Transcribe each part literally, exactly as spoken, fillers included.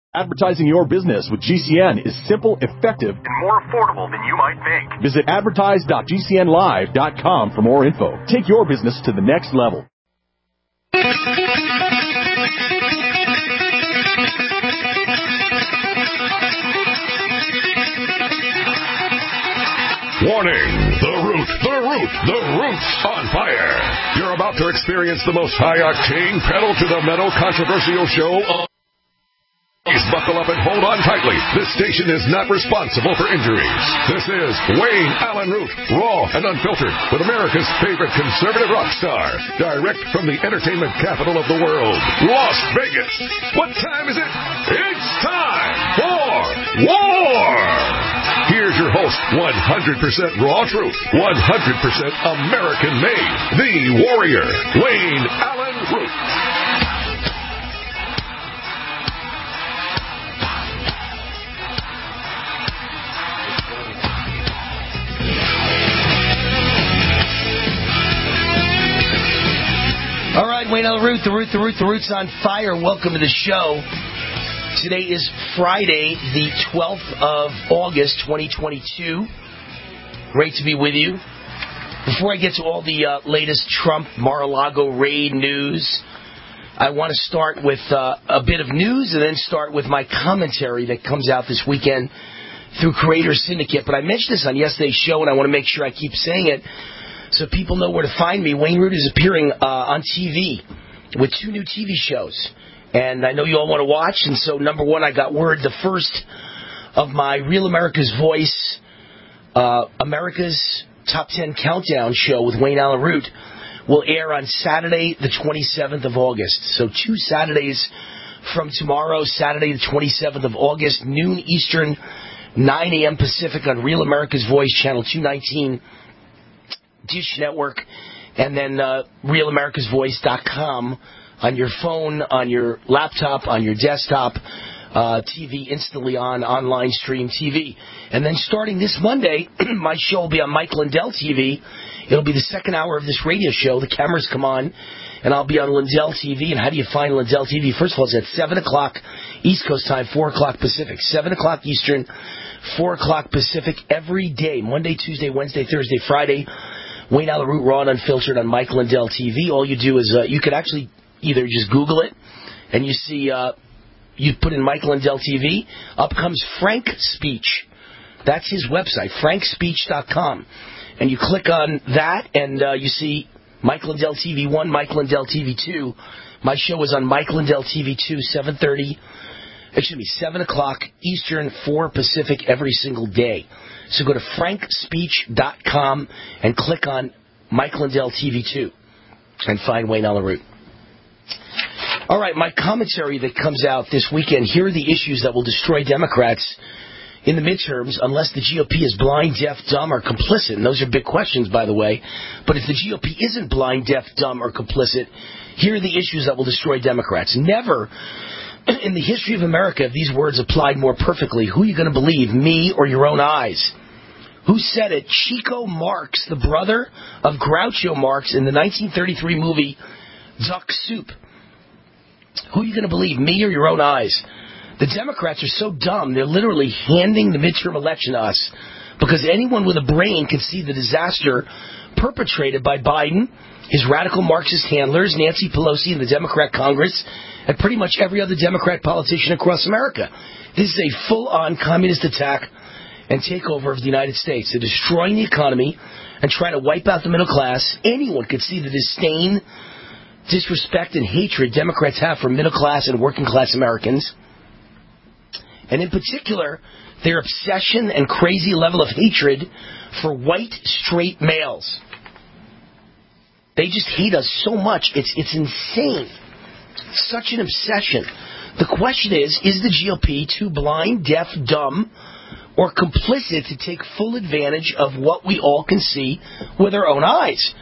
Advertising your business with G C N is simple, effective, and more affordable than you might think. Visit advertise dot g c n live dot com for more info. Take your business to the next level. Warning! The Root, the Root, the Root's on fire! You're about to experience the most high-octane, pedal-to-the-metal controversial show on... Please buckle up and hold on tightly. This station is not responsible for injuries. This is Wayne Allen Root, raw and unfiltered, with America's favorite conservative rock star, direct from the entertainment capital of the world, Las Vegas. What time is it? It's time for war! Here's your host, one hundred percent raw truth, one hundred percent American-made, the warrior, Wayne Allen Root. All right, Wayne Allen Root, the Root, the Root, the Root's on fire. Welcome to the show. Today is Friday, the twelfth of August, twenty twenty-two. Great to be with you. Before I get to all the uh, latest Trump Mar-a-Lago raid news, I want to start with uh, a bit of news and then start with my commentary that comes out this weekend through Creator Syndicate. But I mentioned this on yesterday's show, and I want to make sure I keep saying it so people know where to find me. Wayne Root is appearing uh, on T V with two new T V shows. And I know you all want to watch. And so, number one, I got word the first of my Real America's Voice, uh, America's Top ten Countdown show with Wayne Allen Root will air on Saturday, the twenty-seventh of August. So two Saturdays from tomorrow, Saturday, the twenty-seventh of August, noon Eastern, nine a.m. Pacific on Real America's Voice, channel two nineteen, Dish Network, and then uh, real americas voice dot com on your phone, on your laptop, on your desktop, uh, T V, instantly on, online stream T V. And then starting this Monday, my show will be on Mike Lindell T V. It'll be the second hour of this radio show. The cameras come on, and I'll be on Lindell T V. And how do you find Lindell T V? First of all, it's at seven o'clock East Coast time, four o'clock Pacific. seven o'clock Eastern, four o'clock Pacific every day, Monday, Tuesday, Wednesday, Thursday, Friday. Wayne Allen Root, raw and unfiltered on Mike Lindell T V. All you do is uh, you could actually either just Google it, and you see, uh, you put in Mike Lindell T V, up comes Frank Speech. That's his website, frank speech dot com. And you click on that, and uh, you see Mike Lindell T V one, Mike Lindell T V two. My show is on Mike Lindell T V two, seven thirty, excuse me, seven o'clock Eastern, four Pacific every single day. So go to frank speech dot com and click on Mike Lindell T V two and find Wayne Allen Root. All right, my commentary that comes out this weekend, here are the issues that will destroy Democrats in the midterms unless the G O P is blind, deaf, dumb, or complicit. And those are big questions, by the way. But if the G O P isn't blind, deaf, dumb, or complicit, here are the issues that will destroy Democrats. Never in the history of America have these words applied more perfectly. Who are you going to believe, me or your own eyes? Who said it? Chico Marx, the brother of Groucho Marx in the nineteen thirty-three movie Duck Soup. Who are you going to believe, me or your own eyes? The Democrats are so dumb, they're literally handing the midterm election to us because anyone with a brain can see the disaster perpetrated by Biden, his radical Marxist handlers, Nancy Pelosi and the Democrat Congress, and pretty much every other Democrat politician across America. This is a full-on communist attack and takeover of the United States. They're destroying the economy and trying to wipe out the middle class. Anyone could see the disdain, disrespect, and hatred Democrats have for middle-class and working-class Americans. And in particular, their obsession and crazy level of hatred for white, straight males. They just hate us so much. It's it's insane. Such an obsession. The question is, is the G O P too blind, deaf, dumb, or complicit to take full advantage of what we all can see with our own eyes?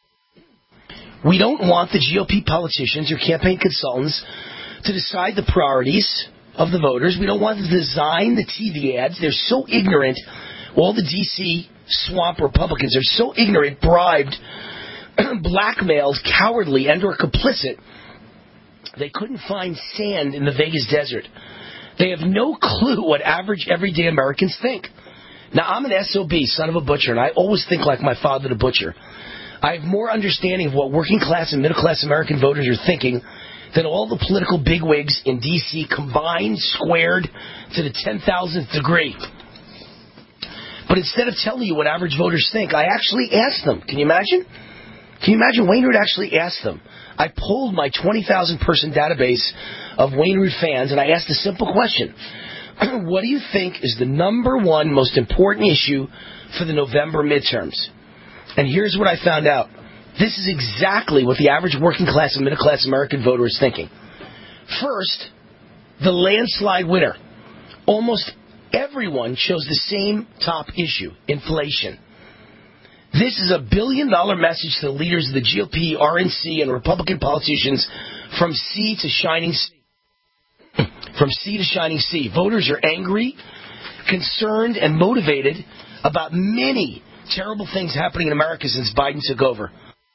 We don't want the G O P politicians or campaign consultants to decide the priorities of the voters. We don't want to design the T V ads. They're so ignorant. All the D C swamp Republicans are so ignorant, bribed, blackmailed, cowardly, and or complicit. They couldn't find sand in the Vegas desert. They have no clue what average, everyday Americans think. Now, I'm an S O B, son of a butcher, and I always think like my father, the butcher. I have more understanding of what working-class and middle-class American voters are thinking than all the political bigwigs in D C combined, squared to the ten thousandth degree. But instead of telling you what average voters think, I actually asked them. Can you imagine? Can you imagine? Wayne Root actually asked them. I pulled my twenty thousand person database of Wayne Root fans, and I asked a simple question. What do you think is the number one most important issue for the November midterms? And here's what I found out. This is exactly what the average working class and middle class American voter is thinking. First, the landslide winner. Almost everyone chose the same top issue, inflation. This is a billion-dollar message to the leaders of the G O P, R N C, and Republican politicians from sea to shining sea. From sea to shining sea. Voters are angry, concerned, and motivated about many terrible things happening in America since Biden took over.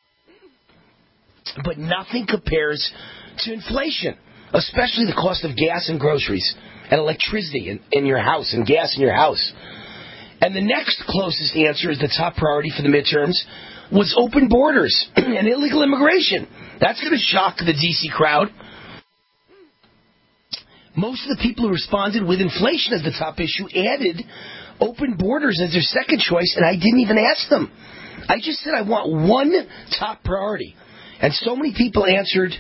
But nothing compares to inflation, especially the cost of gas and groceries and electricity in, in your house and gas in your house. And the next closest answer is the top priority for the midterms was open borders and illegal immigration. That's going to shock the D C crowd. Most of the people who responded with inflation as the top issue added open borders as their second choice, and I didn't even ask them. I just said I want one top priority. And so many people answered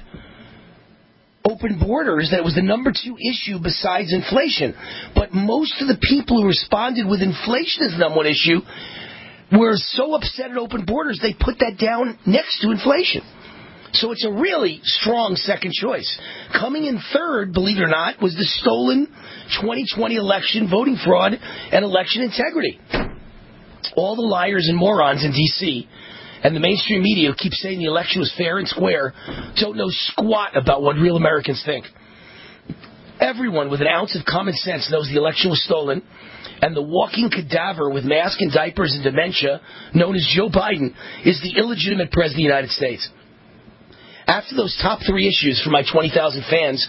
open borders that it was the number two issue besides inflation. But most of the people who responded with inflation as the number one issue were so upset at open borders, they put that down next to inflation. So it's a really strong second choice. Coming in third, believe it or not, was the stolen twenty twenty election, voting fraud, and election integrity. All the liars and morons in D C and the mainstream media who keep saying the election was fair and square don't know squat about what real Americans think. Everyone with an ounce of common sense knows the election was stolen, and the walking cadaver with mask and diapers and dementia, known as Joe Biden, is the illegitimate president of the United States. After those top three issues for my twenty thousand fans,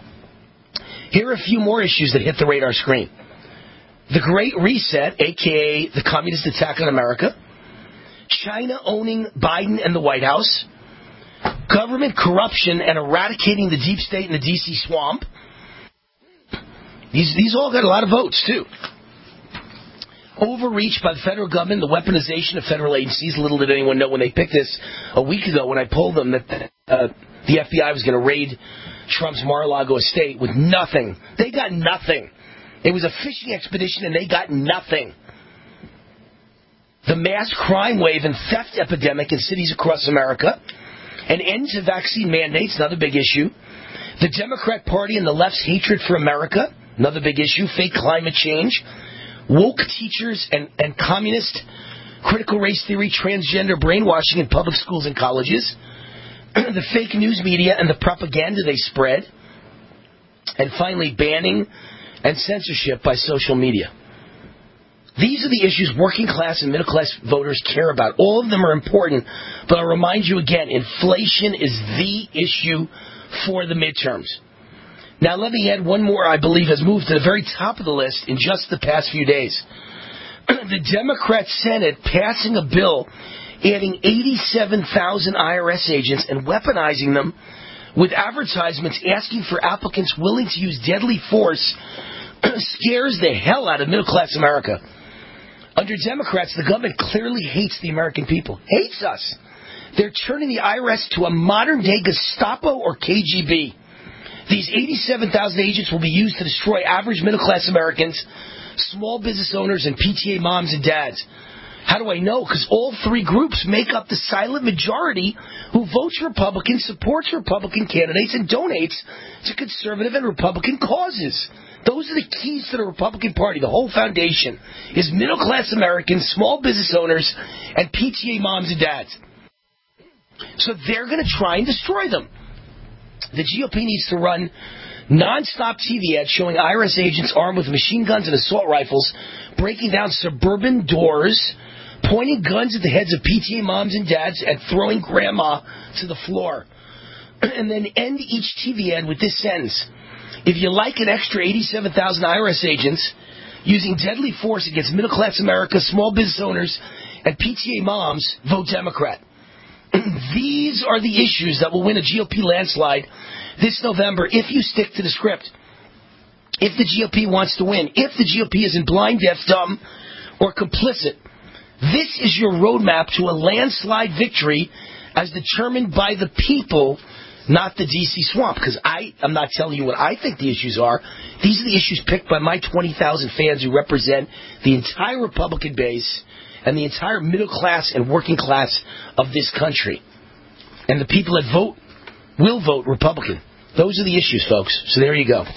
here are a few more issues that hit the radar screen. The Great Reset, a k a the communist attack on America. China owning Biden and the White House. Government corruption and eradicating the deep state in the D C swamp. These, these all got a lot of votes, too. Overreach by the federal government, the weaponization of federal agencies. Little did anyone know when they picked this a week ago when I told them that uh, the F B I was going to raid Trump's Mar-a-Lago estate with nothing. They got nothing. It was a fishing expedition and they got nothing. The mass crime wave and theft epidemic in cities across America. An end to vaccine mandates, another big issue. The Democrat Party and the left's hatred for America, another big issue. Fake climate change. Woke teachers and, and communist critical race theory, transgender brainwashing in public schools and colleges, the fake news media and the propaganda they spread, and finally banning and censorship by social media. These are the issues working class and middle class voters care about. All of them are important, but I'll remind you again, inflation is the issue for the midterms. Now, let me add one more I believe has moved to the very top of the list in just the past few days. The Democrat Senate passing a bill adding eighty-seven thousand I R S agents and weaponizing them with advertisements asking for applicants willing to use deadly force scares the hell out of middle-class America. Under Democrats, the government clearly hates the American people. Hates us. They're turning the I R S to a modern-day Gestapo or K G B. These eighty-seven thousand agents will be used to destroy average middle-class Americans, small business owners, and P T A moms and dads. How do I know? Because all three groups make up the silent majority who votes Republican, supports Republican candidates, and donates to conservative and Republican causes. Those are the keys to the Republican Party. The whole foundation is middle-class Americans, small business owners, and P T A moms and dads. So they're going to try and destroy them. The G O P needs to run non-stop T V ads showing I R S agents armed with machine guns and assault rifles breaking down suburban doors, pointing guns at the heads of P T A moms and dads, and throwing grandma to the floor. And then end each T V ad with this sentence. If you like an extra eighty-seven thousand I R S agents using deadly force against middle-class America, small business owners, and P T A moms, vote Democrat. These are the issues that will win a G O P landslide this November if you stick to the script. If the G O P wants to win, if the G O P isn't blind, deaf, dumb, or complicit, this is your roadmap to a landslide victory as determined by the people, not the D C swamp. Because I am not telling you what I think the issues are. These are the issues picked by my twenty thousand fans who represent the entire Republican base and the entire middle class and working class of this country. And the people that vote will vote Republican. Those are the issues, folks. So there you go.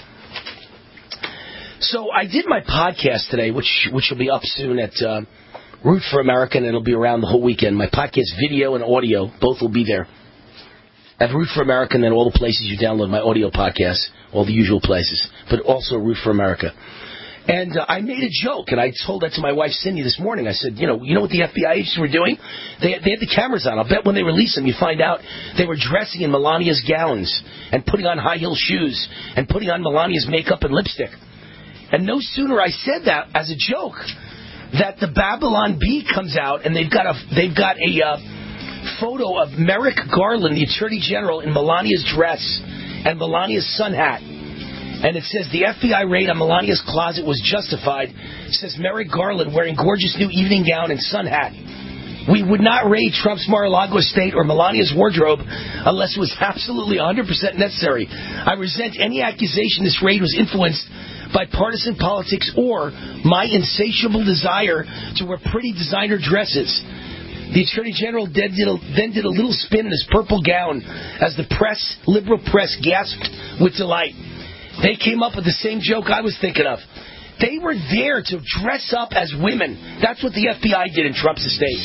So I did my podcast today, which which will be up soon at uh, Root for America, and it'll be around the whole weekend. My podcast, video and audio, both will be there at Root for America, and then all the places you download my audio podcasts, all the usual places, but also Root for America. And uh, I made a joke, and I told that to my wife, Cindy, this morning. I said, you know, you know what the F B I agents were doing? They, they had the cameras on. I'll bet when they release them, you find out they were dressing in Melania's gowns and putting on high-heel shoes and putting on Melania's makeup and lipstick. And no sooner I said that as a joke that the Babylon Bee comes out, and they've got a they've got a uh, photo of Merrick Garland, the Attorney General, in Melania's dress and Melania's sun hat. And it says the F B I raid on Melania's closet was justified. It says Merrick Garland wearing gorgeous new evening gown and sun hat. We would not raid Trump's Mar-a-Lago estate or Melania's wardrobe unless it was absolutely one hundred percent necessary. I resent any accusation this raid was influenced by partisan politics or my insatiable desire to wear pretty designer dresses. The Attorney General then did, a, then did a little spin in his purple gown as the press, liberal press, gasped with delight. They came up with the same joke I was thinking of. They were there to dress up as women. That's what the F B I did in Trump's estate.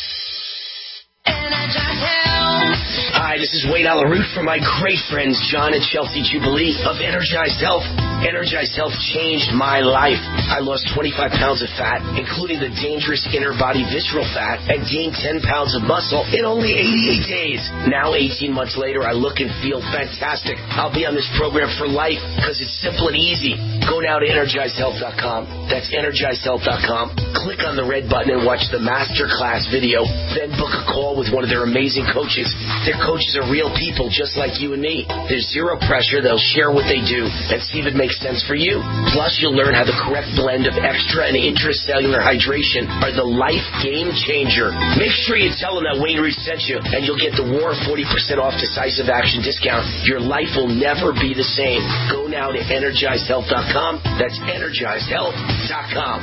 Hi, this is Wayne Allyn Root from my great friends John and Chelsea Jubilee of Energized Health. Energized Health changed my life. I lost twenty-five pounds of fat, including the dangerous inner body visceral fat, and gained ten pounds of muscle in only eighty-eight days. Now, eighteen months later, I look and feel fantastic. I'll be on this program for life because it's simple and easy. Go now to energized health dot com. That's energized health dot com. Click on the red button and watch the masterclass video. Then book a call with one of their amazing coaches. Their coaches are real people just like you and me. There's zero pressure. They'll share what they do and see if it makes sense for you. Plus, you'll learn how the correct blend of extra and intracellular hydration are the life game changer. Make sure you tell them that Wayne Root sent you, and you'll get the War forty percent off decisive action discount. Your life will never be the same. Go now to energized health dot com. That's energized health dot com.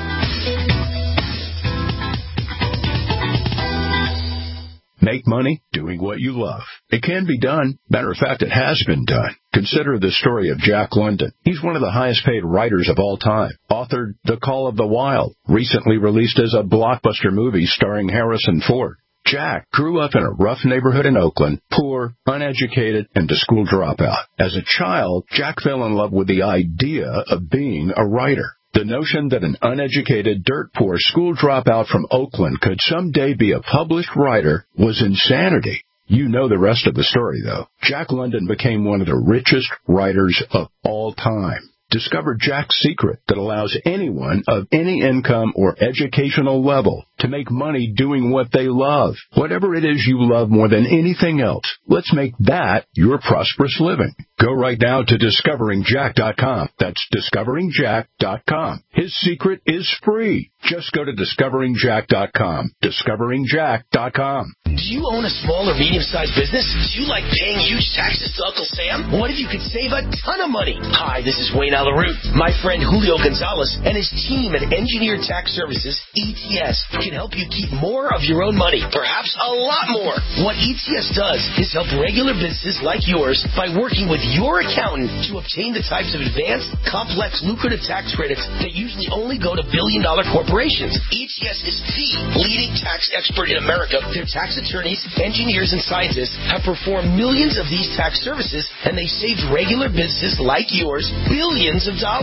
Make money doing what you love. It can be done. Matter of fact, it has been done. Consider the story of Jack London. He's one of the highest paid writers of all time. Authored The Call of the Wild, recently released as a blockbuster movie starring Harrison Ford. Jack grew up in a rough neighborhood in Oakland, poor, uneducated, and a school dropout. As a child, Jack fell in love with the idea of being a writer. The notion that an uneducated, dirt-poor school dropout from Oakland could someday be a published writer was insanity. You know the rest of the story, though. Jack London became one of the richest writers of all time. Discover Jack's secret that allows anyone of any income or educational level to make money doing what they love. Whatever it is you love more than anything else, let's make that your prosperous living. Go right now to discovering jack dot com. That's discovering jack dot com. His secret is free. Just go to discovering jack dot com. discovering jack dot com. Do you own a small or medium-sized business? Do you like paying huge taxes to Uncle Sam? What if you could save a ton of money? Hi, this is Wayne Allyn Root. My friend Julio Gonzalez and his team at Engineered Tax Services, E T S, can help you keep more of your own money, perhaps a lot more. What E T S does is help regular businesses like yours by working with your accountant to obtain the types of advanced, complex, lucrative tax credits that usually only go to billion-dollar corporations. E T S is the leading tax expert in America. Their tax attorneys, engineers, and scientists have performed millions of these tax services, and they saved regular businesses like yours billions of dollars.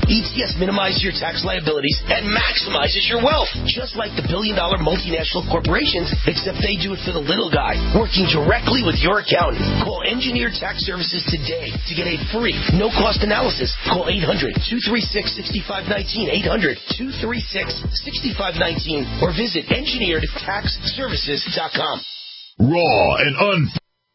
E T S minimizes your tax liabilities and maximizes your wealth, just like the billion-dollar multinational corporations, except they do it for the little guy, working directly with your accountant. Call Engineer Tax Services today to get a free, no-cost analysis. Call eight hundred, two three six, six five one nine, eight hundred, two three six, six five one nine, or visit engineered tax services dot com. Raw and un...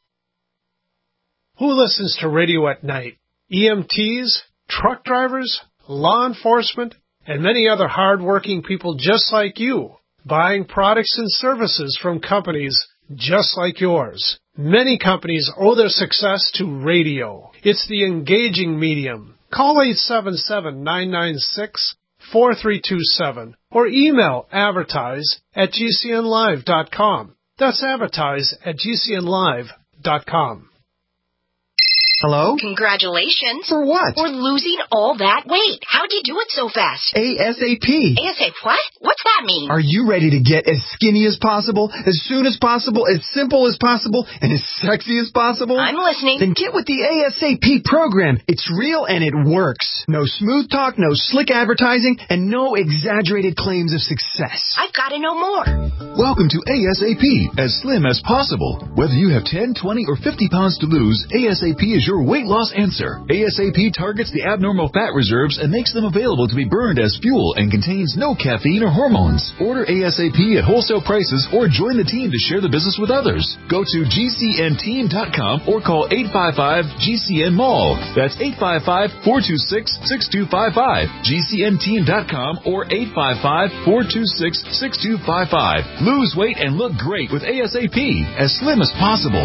Who listens to radio at night? E M Ts, truck drivers, law enforcement, and many other hard-working people just like you, buying products and services from companies just like yours. Many companies owe their success to radio. It's the engaging medium. Call eight seven seven, nine nine six, four three two seven or email advertise at g c n live dot com. That's advertise at g c n live dot com. Hello? Congratulations. For what? For losing all that weight. How'd you do it so fast? ASAP. ASAP what? What's that mean? Are you ready to get as skinny as possible, as soon as possible, as simple as possible, and as sexy as possible? I'm listening. Then get with the ASAP program. It's real and it works. No smooth talk, no slick advertising, and no exaggerated claims of success. I've got to know more. Welcome to ASAP, as slim as possible. Whether you have ten, twenty, or fifty pounds to lose, ASAP is your weight loss answer. ASAP targets the abnormal fat reserves and makes them available to be burned as fuel and contains no caffeine or hormones. Order ASAP at wholesale prices or join the team to share the business with others. Go to G C N team dot com or call eight five five G C N mall. That's eight five five, four two six, six two five five. G C N team dot com or eight five five, four two six, six two five five. Lose weight and look great with ASAP, as slim as possible.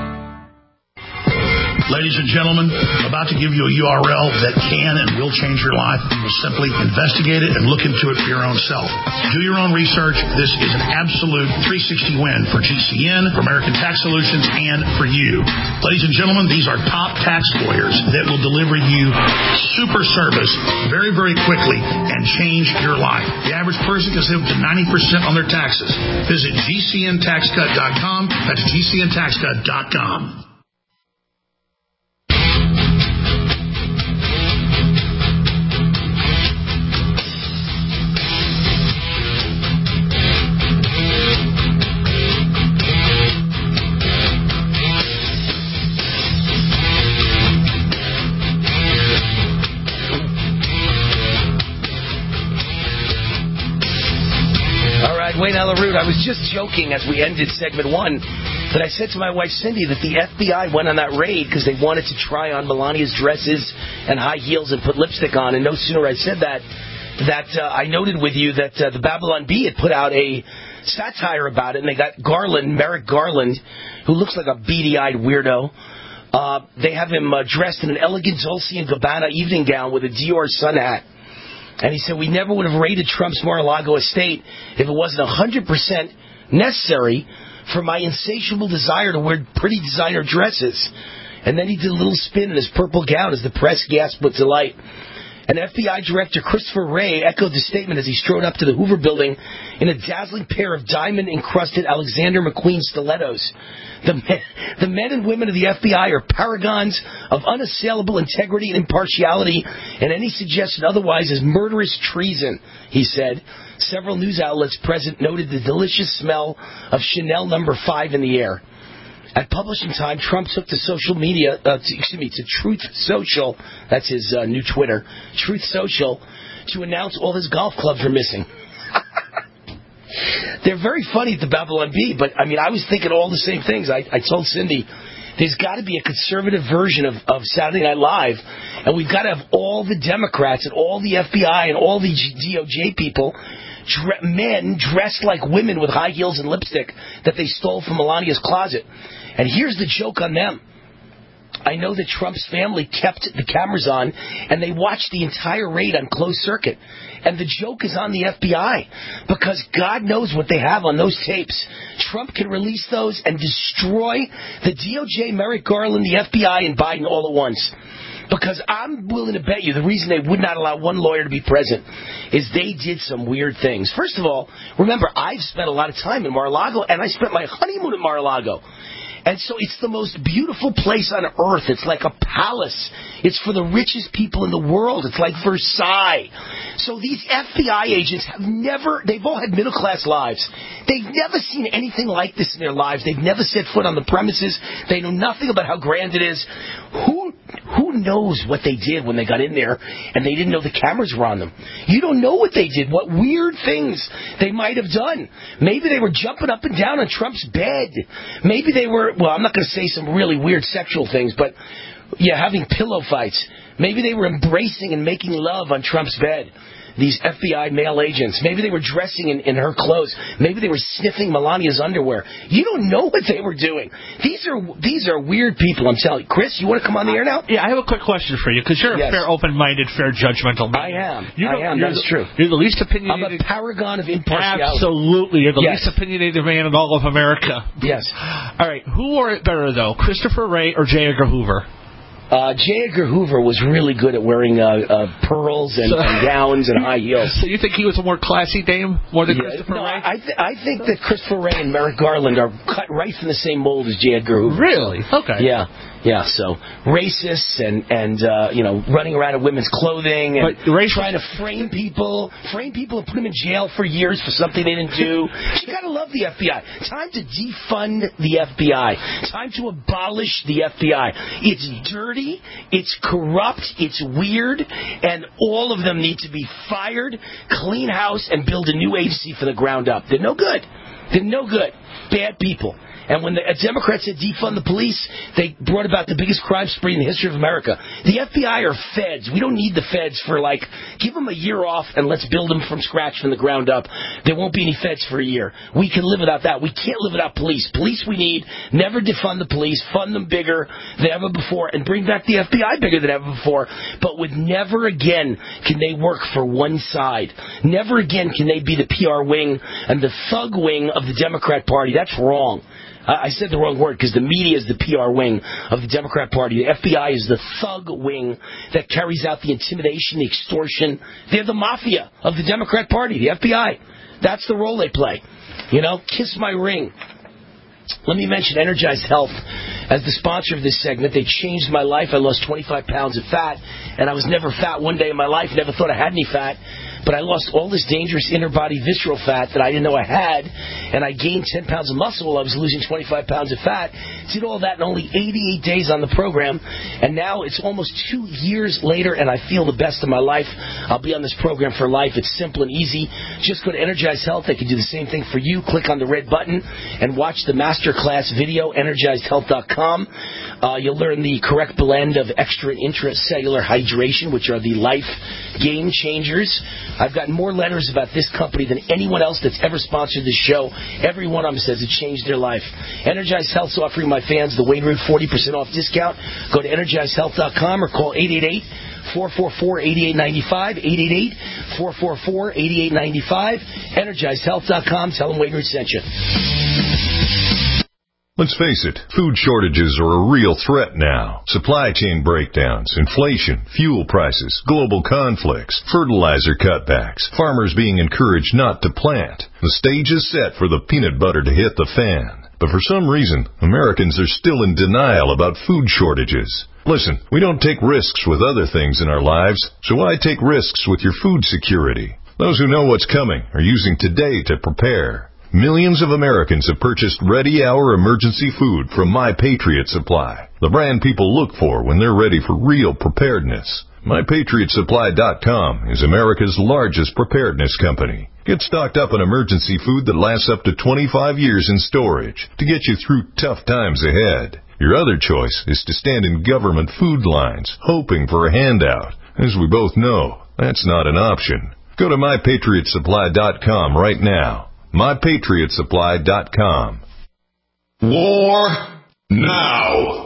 Ladies and gentlemen, I'm about to give you a U R L that can and will change your life. You will simply investigate it and look into it for your own self. Do your own research. This is an absolute three sixty win for G C N, for American Tax Solutions, and for you. Ladies and gentlemen, these are top tax lawyers that will deliver you super service very, very quickly and change your life. The average person can save up to ninety percent on their taxes. Visit G C N tax cut dot com. That's G C N tax cut dot com. Wayne Allyn Root, I was just joking as we ended segment one that I said to my wife Cindy that the F B I went on that raid because they wanted to try on Melania's dresses and high heels and put lipstick on. And no sooner I said that, that uh, I noted with you that uh, the Babylon Bee had put out a satire about it, and they got Garland, Merrick Garland, who looks like a beady-eyed weirdo. Uh, they have him uh, dressed in an elegant Dolce and Gabbana evening gown with a Dior sun hat. And he said, we never would have raided Trump's Mar-a-Lago estate if it wasn't one hundred percent necessary for my insatiable desire to wear pretty designer dresses. And then he did a little spin in his purple gown as the press gasped with delight. And F B I Director Christopher Wray echoed the statement as he strode up to the Hoover Building in a dazzling pair of diamond-encrusted Alexander McQueen stilettos. The men, the men and women of the F B I are paragons of unassailable integrity and impartiality, and any suggestion otherwise is murderous treason, he said. Several news outlets present noted the delicious smell of Chanel number five in the air. At publishing time, Trump took to social media, uh, to, excuse me, to Truth Social, that's his uh, new Twitter, Truth Social, to announce all his golf clubs are missing. They're very funny at the Babylon Bee, but, I mean, I was thinking all the same things. I, I told Cindy, there's got to be a conservative version of, of Saturday Night Live, and we've got to have all the Democrats and all the F B I and all the D O J people, dre- men dressed like women with high heels and lipstick that they stole from Melania's closet. And here's the joke on them. I know that Trump's family kept the cameras on, and they watched the entire raid on closed circuit. And the joke is on the F B I, because God knows what they have on those tapes. Trump can release those and destroy the D O J, Merrick Garland, the F B I, and Biden all at once. Because I'm willing to bet you the reason they would not allow one lawyer to be present is they did some weird things. First of all, remember, I've spent a lot of time in Mar-a-Lago, and I spent my honeymoon in Mar-a-Lago. And so it's the most beautiful place on earth. It's like a palace. It's for the richest people in the world. It's like Versailles. So these F B I agents have never, they've all had middle-class lives. They've never seen anything like this in their lives. They've never set foot on the premises. They know nothing about how grand it is. Who who knows what they did when they got in there and they didn't know the cameras were on them? You don't know what they did, what weird things they might have done. Maybe they were jumping up and down on Trump's bed. Maybe they were, well, I'm not going to say some really weird sexual things, but, yeah, having pillow fights. Maybe they were embracing and making love on Trump's bed. These F B I male agents. Maybe they were dressing in, in her clothes. Maybe they were sniffing Melania's underwear. You don't know what they were doing. These are these are weird people, I'm telling you. Chris, you want to come on the air now? Yeah, I have a quick question for you, because you're yes. a fair, open-minded, fair, judgmental man. I am. You I am. That's the, true. You're the least opinionated. I'm a paragon of impartiality. Absolutely. You're the yes. least opinionated man in all of America. Yes. All right. Who wore it better, though, Christopher Wray or J. Edgar Hoover? Uh, J. Edgar Hoover was really good at wearing uh, uh, pearls and, so, and gowns and high heels. So you think he was a more classy dame, more than yeah, Christopher no, Wray? I, th- I think that Christopher Wray and Merrick Garland are cut right from the same mold as J. Edgar Hoover. Really? Okay. Yeah. Yeah, so racists and, and uh, you know, running around in women's clothing and racist- trying to frame people, frame people and put them in jail for years for something they didn't do. You gotta love the F B I. Time to defund the F B I. Time to abolish the F B I. It's dirty, it's corrupt, it's weird, and all of them need to be fired, clean house, and build a new agency from the ground up. They're no good. They're no good. Bad people. And when the Democrats said defund the police, they brought about the biggest crime spree in the history of America. The F B I are feds. We don't need the feds for, like, give them a year off and let's build them from scratch from the ground up. There won't be any feds for a year. We can live without that. We can't live without police. Police we need. Never defund the police. Fund them bigger than ever before and bring back the F B I bigger than ever before. But with never again can they work for one side. Never again can they be the P R wing and the thug wing of the Democrat Party. That's wrong. I said the wrong word because the media is the P R wing of the Democrat Party. The F B I is the thug wing that carries out the intimidation, the extortion. They're the mafia of the Democrat Party, the F B I. That's the role they play. You know, kiss my ring. Let me mention Energized Health as the sponsor of this segment. They changed my life. I lost twenty-five pounds of fat, and I was never fat one day in my life. Never thought I had any fat. But I lost all this dangerous inner body visceral fat that I didn't know I had, and I gained ten pounds of muscle while I was losing twenty-five pounds of fat. Did all that in only eighty-eight days on the program, and now it's almost two years later, and I feel the best of my life. I'll be on this program for life. It's simple and easy. Just go to Energized Health. They can do the same thing for you. Click on the red button and watch the masterclass video, energized health dot com. Uh, you'll learn the correct blend of extra and intracellular hydration, which are the life game changers. I've gotten more letters about this company than anyone else that's ever sponsored this show. Every one of them says it changed their life. Energized Health's offering my fans the Wayne Root forty percent off discount. Go to energized health dot com or call eight eight eight, four four four, eight eight nine five, eight eight eight, four four four, eight eight nine five, energized health dot com. Tell them Wayne Root sent you. Let's face it, food shortages are a real threat now. Supply chain breakdowns, inflation, fuel prices, global conflicts, fertilizer cutbacks, farmers being encouraged not to plant. The stage is set for the peanut butter to hit the fan. But for some reason, Americans are still in denial about food shortages. Listen, we don't take risks with other things in our lives, so why take risks with your food security? Those who know what's coming are using today to prepare. Millions of Americans have purchased ready-hour emergency food from My Patriot Supply, the brand people look for when they're ready for real preparedness. my patriot supply dot com is America's largest preparedness company. Get stocked up on emergency food that lasts up to twenty-five years in storage to get you through tough times ahead. Your other choice is to stand in government food lines, hoping for a handout. As we both know, that's not an option. Go to my patriot supply dot com right now. my patriot supply dot com. War now.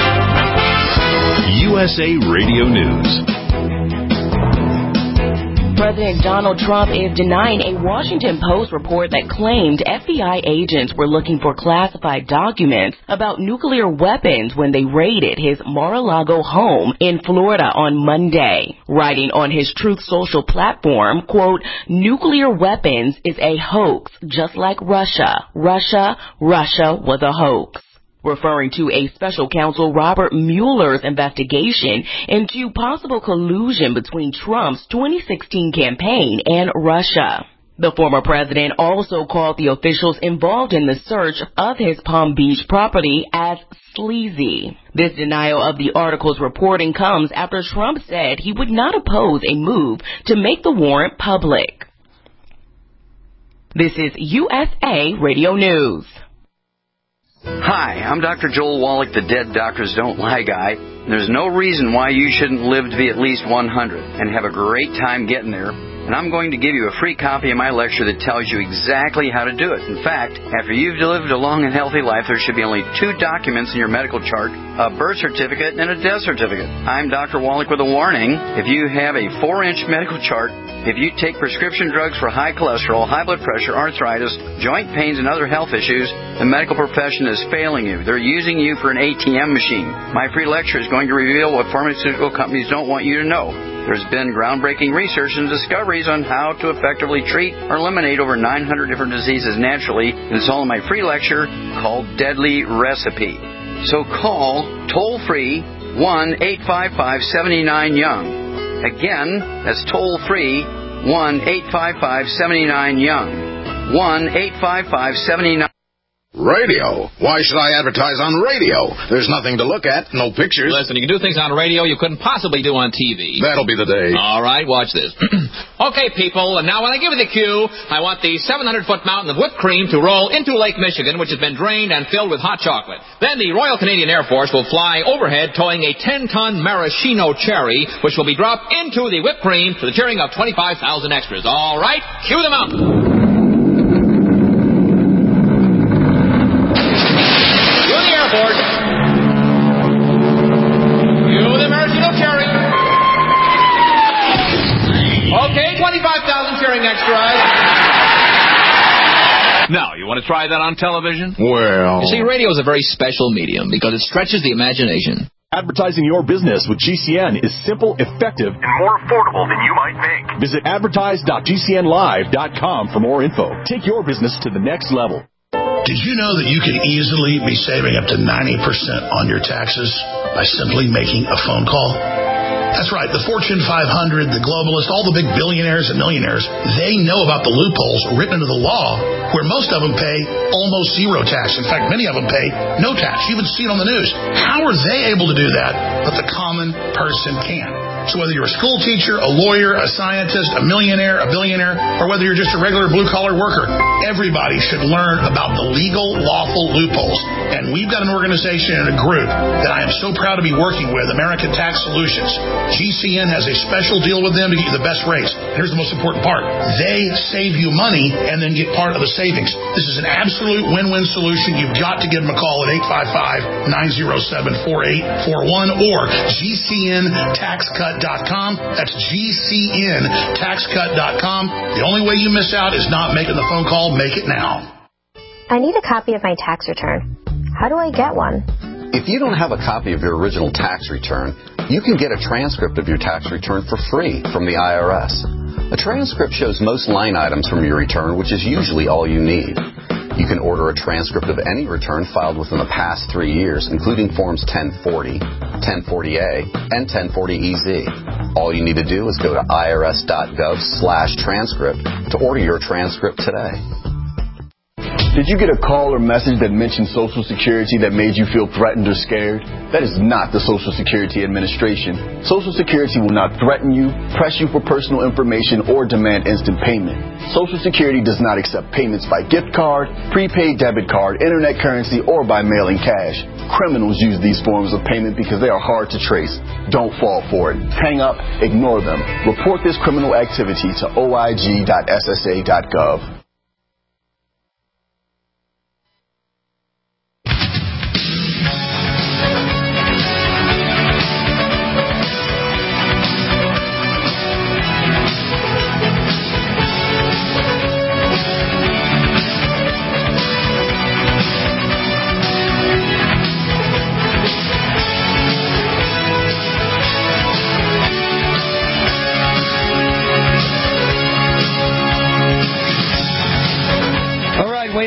U S A Radio News. President Donald Trump is denying a Washington Post report that claimed F B I agents were looking for classified documents about nuclear weapons when they raided his Mar-a-Lago home in Florida on Monday. Writing on his Truth Social platform, quote, nuclear weapons is a hoax, just like Russia. Russia, Russia was a hoax. Referring to a special counsel Robert Mueller's investigation into possible collusion between Trump's twenty sixteen campaign and Russia. The former president also called the officials involved in the search of his Palm Beach property as sleazy. This denial of the article's reporting comes after Trump said he would not oppose a move to make the warrant public. This is U S A Radio News. Hi, I'm Doctor Joel Wallach, the Dead Doctors Don't Lie guy. There's no reason why you shouldn't live to be at least one hundred and have a great time getting there. And I'm going to give you a free copy of my lecture that tells you exactly how to do it. In fact, after you've lived a long and healthy life, there should be only two documents in your medical chart, a birth certificate and a death certificate. I'm Doctor Wallach with a warning. If you have a four-inch medical chart, if you take prescription drugs for high cholesterol, high blood pressure, arthritis, joint pains, and other health issues, the medical profession is failing you. They're using you for an A T M machine. My free lecture is going to reveal what pharmaceutical companies don't want you to know. There's been groundbreaking research and discoveries on how to effectively treat or eliminate over nine hundred different diseases naturally, and it's all in my free lecture called Deadly Recipe. So call toll-free one eight five five, seven nine, young. Again, that's toll-free one eight five five, seven nine, young. one eight five five, seven nine. Radio? Why should I advertise on radio? There's nothing to look at, no pictures. Listen, you can do things on radio you couldn't possibly do on T V. That'll be the day. All right, watch this. Okay, people, and now when I give you the cue, I want the seven hundred foot mountain of whipped cream to roll into Lake Michigan, which has been drained and filled with hot chocolate. Then the Royal Canadian Air Force will fly overhead towing a ten ton maraschino cherry, which will be dropped into the whipped cream to the cheering of twenty-five thousand extras. All right, cue them up. Okay, twenty-five thousand cheering extras. Now, you want to try that on television? Well... You see, radio is a very special medium because it stretches the imagination. Advertising your business with G C N is simple, effective, and more affordable than you might think. Visit advertise dot G C N live dot com for more info. Take your business to the next level. Did you know that you can easily be saving up to ninety percent on your taxes by simply making a phone call? That's right. The Fortune five hundred, the globalists, all the big billionaires and millionaires, they know about the loopholes written into the law where most of them pay almost zero tax. In fact, many of them pay no tax. You even see it on the news. How are they able to do that, but the common person can? So whether you're a school teacher, a lawyer, a scientist, a millionaire, a billionaire, or whether you're just a regular blue-collar worker, everybody should learn about the legal, lawful loopholes. And we've got an organization and a group that I am so proud to be working with, American Tax Solutions. G C N has a special deal with them to get you the best rates. Here's the most important part. They save you money and then get part of the savings. This is an absolute win-win solution. You've got to give them a call at eight five five, nine oh seven, four eight four one or G C N tax cut dot com. That's G C N tax cut dot com. The only way you miss out is not making the phone call. Make it now. I need a copy of my tax return. How do I get one? If you don't have a copy of your original tax return, you can get a transcript of your tax return for free from the I R S. A transcript shows most line items from your return, which is usually all you need. You can order a transcript of any return filed within the past three years, including Forms ten forty, ten forty A, and ten forty E Z. All you need to do is go to irs.gov slash transcript to order your transcript today. Did you get a call or message that mentioned Social Security that made you feel threatened or scared? That is not the Social Security Administration. Social Security will not threaten you, press you for personal information, or demand instant payment. Social Security does not accept payments by gift card, prepaid debit card, internet currency, or by mailing cash. Criminals use these forms of payment because they are hard to trace. Don't fall for it. Hang up, ignore them. Report this criminal activity to O I G dot S S A dot gov.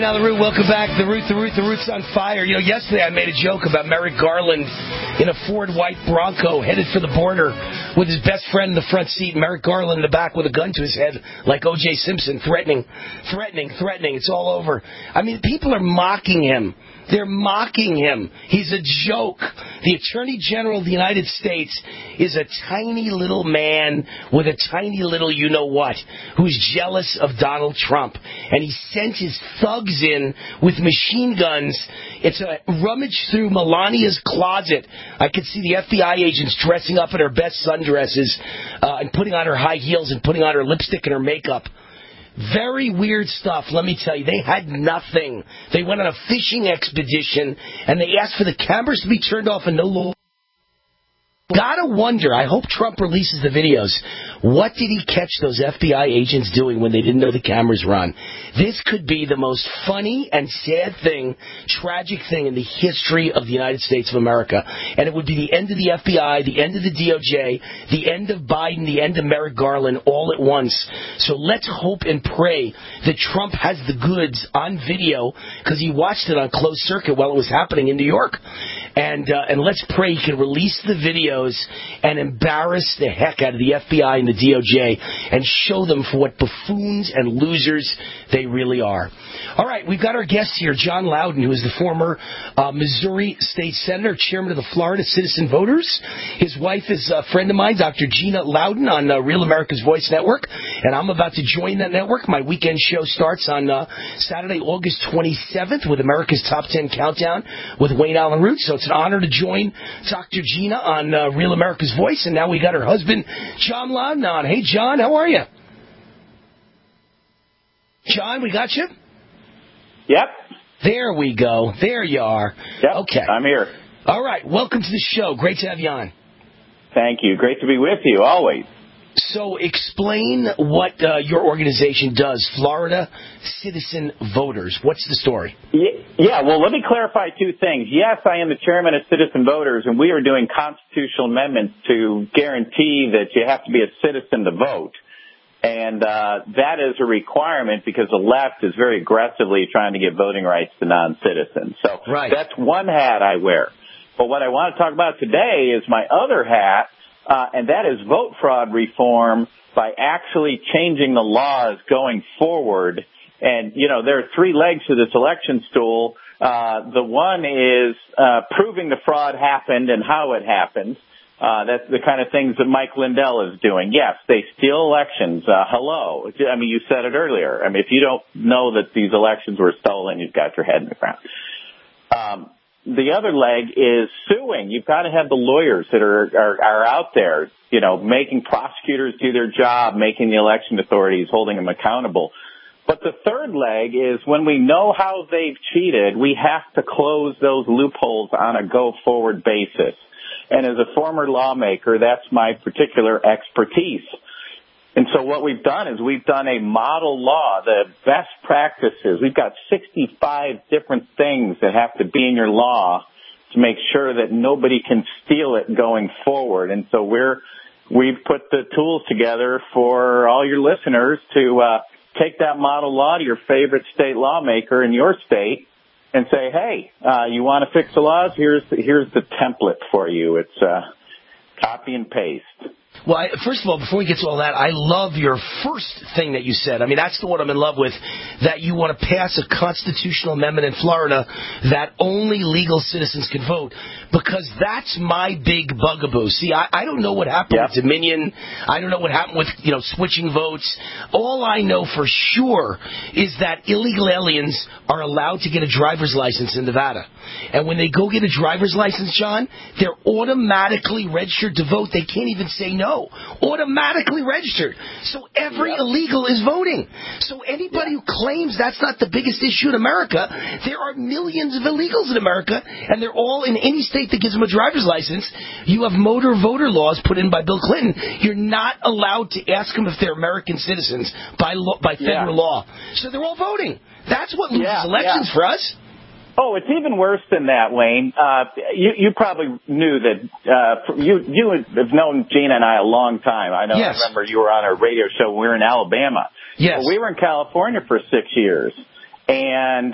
Al LaRue, welcome back. The Root, the Root, the Root's on fire. You know, yesterday I made a joke about Merrick Garland in a Ford White Bronco headed for the border with his best friend in the front seat, Merrick Garland in the back with a gun to his head like O J Simpson, threatening, threatening, threatening. It's all over. I mean, people are mocking him. They're mocking him. He's a joke. The Attorney General of the United States is a tiny little man with a tiny little you-know-what who's jealous of Donald Trump. And he sent his thugs in with machine guns. It's a rummage through Melania's closet. I could see the F B I agents dressing up in her best sundresses uh, and putting on her high heels and putting on her lipstick and her makeup. Very weird stuff, let me tell you. They had nothing. They went on a fishing expedition, and they asked for the cameras to be turned off and no law. Gotta wonder, I hope Trump releases the videos. What did he catch those F B I agents doing when they didn't know the cameras were on? This could be the most funny and sad thing, tragic thing in the history of the United States of America. And it would be the end of the F B I, the end of the D O J, the end of Biden, the end of Merrick Garland all at once. So let's hope and pray that Trump has the goods on video, because he watched it on closed circuit while it was happening in New York. And, uh, and let's pray he can release the video and embarrass the heck out of the F B I and the D O J and show them for what buffoons and losers they really are. All right, we've got our guest here, John Loudon, who is the former uh, Missouri State Senator, chairman of the Florida Citizen Voters. His wife is a friend of mine, Doctor Gina Loudon, on uh, Real America's Voice Network, and I'm about to join that network. My weekend show starts on uh, Saturday, August twenty-seventh with America's Top ten Countdown with Wayne Allen Root, so it's an honor to join Doctor Gina on uh, Real America's Voice, and now we got her husband, John Loudon, on. Hey, John, how are you? John, we got you? Yep. There we go. There you are. Yep. Okay. I'm here. All right. Welcome to the show. Great to have you on. Thank you. Great to be with you, always. So explain what uh, your organization does, Florida Citizen Voters. What's the story? Yeah, well, let me clarify two things. Yes, I am the chairman of Citizen Voters, and we are doing constitutional amendments to guarantee that you have to be a citizen to vote. And uh, that is a requirement because the left is very aggressively trying to give voting rights to non-citizens. So right. That's one hat I wear. But what I want to talk about today is my other hat, uh, and that is vote fraud reform by actually changing the laws going forward. And, you know, there are three legs to this election stool. Uh, the one is uh, proving the fraud happened and how it happened. Uh, that's the kind of things that Mike Lindell is doing. Yes, they steal elections. Uh, hello. I mean, you said it earlier. I mean, if you don't know that these elections were stolen, you've got your head in the ground. Um, the other leg is suing. You've got to have the lawyers that are, are, are out there, you know, making prosecutors do their job, making the election authorities, holding them accountable. But the third leg is when we know how they've cheated, we have to close those loopholes on a go-forward basis. And as a former lawmaker, that's my particular expertise. And so what we've done is we've done a model law, the best practices. We've got sixty-five different things that have to be in your law to make sure that nobody can steal it going forward. And so we're, we've put the tools together for all your listeners to uh, take that model law to your favorite state lawmaker in your state and say, hey, uh, you want to fix the laws? Here's the, here's the template for you. It's uh, copy and paste. Well, I, first of all, before we get to all that, I love your first thing that you said. I mean, that's the one I'm in love with, that you want to pass a constitutional amendment in Florida that only legal citizens can vote, because that's my big bugaboo. See, I, I don't know what happened yep. with Dominion. I don't know what happened with, you know, switching votes. All I know for sure is that illegal aliens are allowed to get a driver's license in Nevada. And when they go get a driver's license, John, they're automatically registered to vote. They can't even say no. Automatically registered. So every yep. illegal is voting. So anybody yep. who claims that's not the biggest issue in America, there are millions of illegals in America, and they're all in any state that gives them a driver's license. You have motor voter laws put in by Bill Clinton. You're not allowed to ask them if they're American citizens by law, by federal yeah. law. So they're all voting. That's what loses yeah, elections yeah. for us. Oh, it's even worse than that, Wayne. Uh, you, you probably knew that, uh, you, you have known Gina and I a long time. I know, yes. I remember you were on a radio show when we were in Alabama. Yes. Well, we were in California for six years. And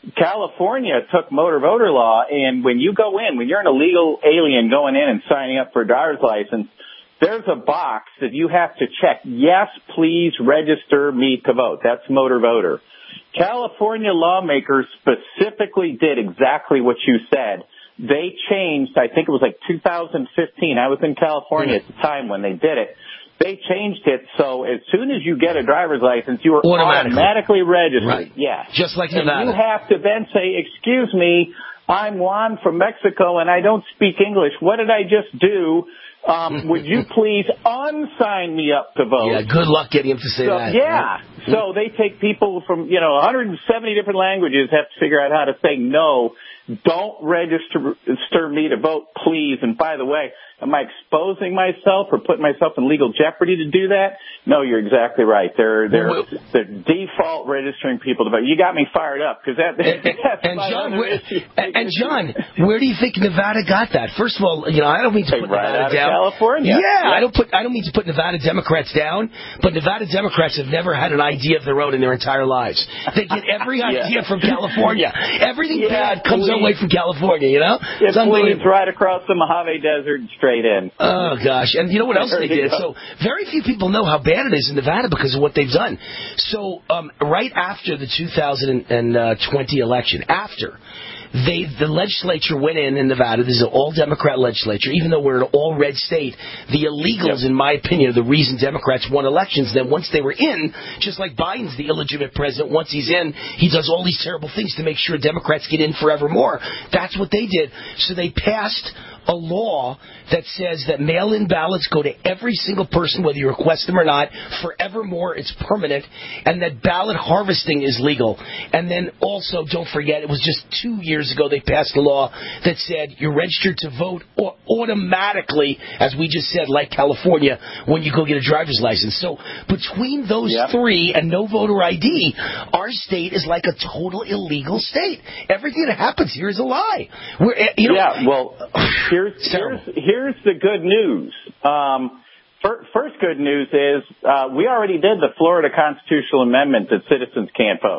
California took motor voter law, and when you go in, when you're an illegal alien going in and signing up for a driver's license, there's a box that you have to check. Yes, please register me to vote. That's motor voter. California lawmakers specifically did exactly what you said. They changed, I think it was like two thousand fifteen. I was in California at the time when they did it. They changed it so as soon as you get a driver's license, you are automatically, automatically registered. Right. Yeah. Just like and Nevada. You have to then say, excuse me, I'm Juan from Mexico and I don't speak English. What did I just do? Um, would you please unsign me up to vote? Yeah, good luck getting him to say so, that. Yeah. So they take people from, you know, one hundred seventy different languages, have to figure out how to say no. Don't register me to vote, please. And by the way, am I exposing myself or putting myself in legal jeopardy to do that? No, you're exactly right. They're they're, well, they're default registering people to vote. You got me fired up because that. And, that's and, John, where, and, and John, where do you think Nevada got that? First of all, you know, I don't mean to put right Nevada out down. Of California. Yeah, yeah, I don't put. I don't mean to put Nevada Democrats down, but Nevada Democrats have never had an idea of their own in their entire lives. They get every yeah. idea from California. Everything yeah, bad comes their way from California. You know, it's, it's unbelievable. Right across the Mojave Desert and straight in. Oh gosh, and you know what else they did? So very few people know how bad it is in Nevada because of what they've done. So um, right after the two thousand twenty election, after. They, the legislature went in in Nevada. This is an all-Democrat legislature. Even though we're an all-red state, the illegals, yep. in my opinion, are the reason Democrats won elections. Then once they were in, just like Biden's the illegitimate president, once he's in, he does all these terrible things to make sure Democrats get in forevermore. That's what they did. So they passed a law that says that mail-in ballots go to every single person, whether you request them or not, forevermore. It's permanent, and that ballot harvesting is legal. And then also, don't forget, it was just two years ago they passed a law that said you're registered to vote automatically, as we just said, like California, when you go get a driver's license. So between those yep. three and no voter I D, our state is like a total illegal state. Everything that happens here is a lie. We're, you know, yeah, well... Here's, here's, here's the good news. Um, first good news is uh, we already did the Florida constitutional amendment that citizens can't vote.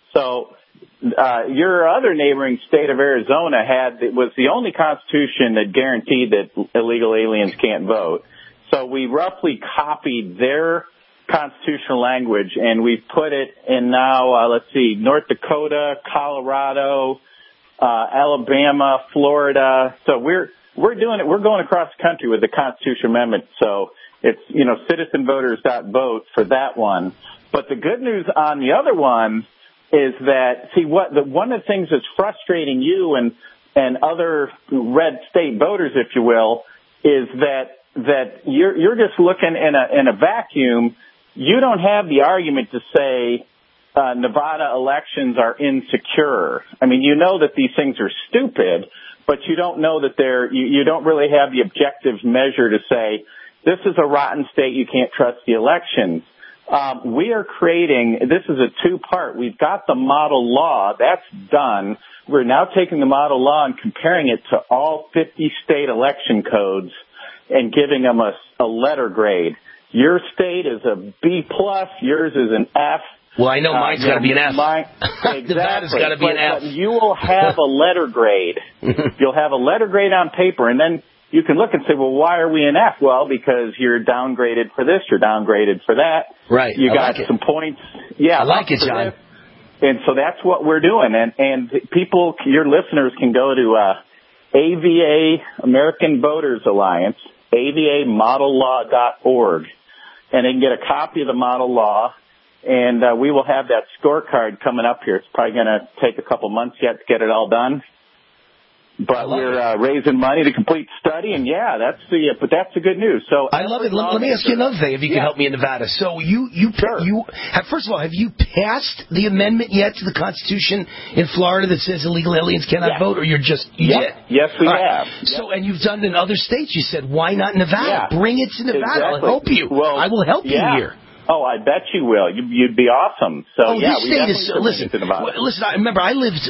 So uh, your other neighboring state of Arizona had it was the only constitution that guaranteed that illegal aliens can't vote. So we roughly copied their constitutional language, and we've put it in now, uh, let's see, North Dakota, Colorado, uh, Alabama, Florida. So we're we're doing it. We're going across the country with the Constitution Amendment. So it's, you know, citizen voters dot vote for that one. But the good news on the other one is that, see, what the one of the things that's frustrating you and and other red state voters, if you will, is that that you're you're just looking in a in a vacuum. You don't have the argument to say uh, Nevada elections are insecure. I mean, you know that these things are stupid, but you don't know that they're. You, you don't really have the objective measure to say this is a rotten state. You can't trust the elections. Um, we are creating. This is a two-part. We've got the model law that's done. We're now taking the model law and comparing it to all fifty state election codes and giving them a, a letter grade. Your state is a B plus. Yours is an F. Well, I know mine's uh, got to be an F. Mine, exactly. Nevada's got to be but, an F. But you will have a letter grade. You'll have a letter grade on paper, and then you can look and say, well, why are we an F? Well, because you're downgraded for this, you're downgraded for that. Right. You I got like some it. points. Yeah, I like it, John. This. And so that's what we're doing. And and people, your listeners can go to uh, A V A, American Voters Alliance, A V A model law dot org, and they can get a copy of the model law. And uh, we will have that scorecard coming up here. It's probably going to take a couple months yet to get it all done. But we're uh, raising money to complete study, and yeah, that's the. Uh, but that's the good news. So I love it. Let, let me ask you another thing, if you can yeah. help me in Nevada. So you you sure. you have, first of all, have you passed the amendment yet to the Constitution in Florida that says illegal aliens cannot yeah. vote, or you're just you yep. did? Yes, we right. have. So and you've done it in other states. You said why not Nevada? Yeah. Bring it to Nevada. Exactly. I'll help you. Well, I will help yeah. you here. Oh, I bet you will. You, you'd be awesome. So oh, yeah, this we state definitely is listen. to Nevada. Listen, I remember I lived. Um,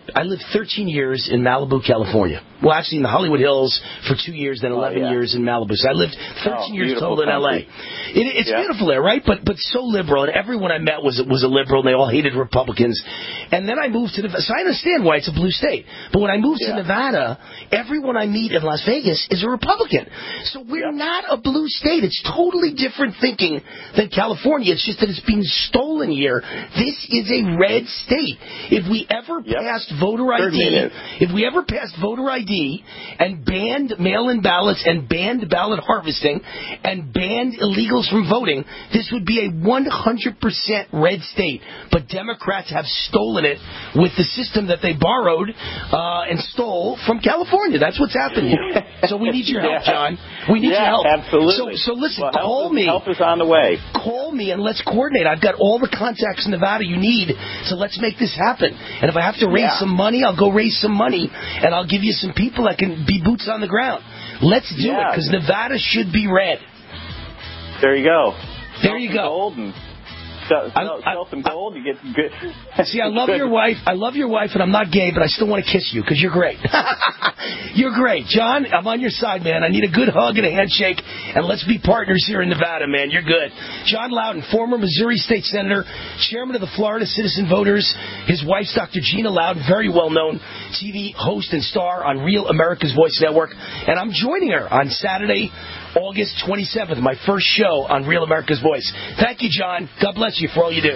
I lived thirteen years in Malibu, California. Well, actually in the Hollywood Hills for two years, then eleven oh, yeah. years in Malibu. So I lived thirteen oh, years total in L A. It, it's yeah. beautiful there, right? But but so liberal, and everyone I met was was a liberal, and they all hated Republicans. And then I moved to Nevada. So I understand why it's a blue state. But when I moved yeah. to Nevada, everyone I meet in Las Vegas is a Republican. So we're yeah. not a blue state. It's totally different thinking than California. It's just that it's being stolen here. This is a red state. If we ever yep. passed voter I D, if we ever passed voter I D and banned mail-in ballots and banned ballot harvesting and banned illegals from voting, this would be a one hundred percent red state. But Democrats have stolen it with the system that they borrowed uh, and stole from California. That's what's happening here. So we need your help, yeah. John. We need yeah, your help. absolutely. So, so listen, well, call help me. Is, help is on the way. Call me and let's coordinate. I've got all the contacts in Nevada you need, so let's make this happen. And if I have to raise yeah. some money, I'll go raise some money, and I'll give you some people that can be boots on the ground. Let's do yeah. it, because Nevada should be red. There you go. There you go. Gold and sell, sell, I, sell some gold, you get good. See, I love your wife. I love your wife, and I'm not gay, but I still want to kiss you because you're great. You're great. John, I'm on your side, man. I need a good hug and a handshake, and let's be partners here in Nevada, man. You're good. John Loudon, former Missouri State Senator, chairman of the Florida Citizen Voters. His wife's Doctor Gina Loudon, very well-known T V host and star on Real America's Voice Network. And I'm joining her on Saturday, August twenty-seventh, my first show on Real America's Voice. Thank you, John. God bless you for all you do.